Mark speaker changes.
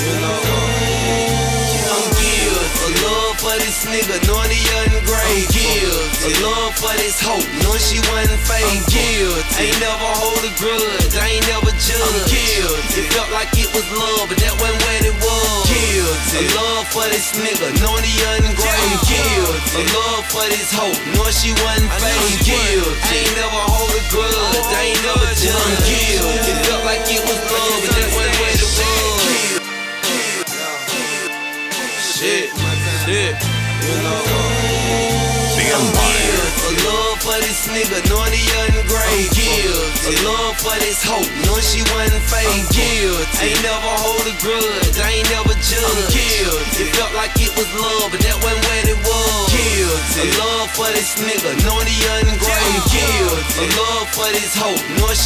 Speaker 1: I'm guilty. A love for this nigga, knowing he ungrateful. Guilty. A love for this hope, knowing she wasn't fake. I'm guilty. Ain't never hold a grudge, I ain't never judge. I'm guilty. It felt like it was love, but that wasn't what it was. Guilty. A love for this nigga, knowing he ungrateful. I'm guilty. A love for this hope, knowing she wasn't fake. I'm guilty. I ain't never hold a grudge, I ain't never judge. I'm guilty. It felt like it was love, but that wasn't what it was. Shit.
Speaker 2: The Empire.
Speaker 1: A love for this nigga, knowing he ungrateful. A love for this hope, knowing she wasn't fake. I'm guilty. Ain't never hold a grudge, I ain't never judge. I'm guilty. It felt like it was love, but that wasn't what it was. Guilty. A love for this nigga, knowing he ungrateful. I'm guilty. A love for this hope, knowing she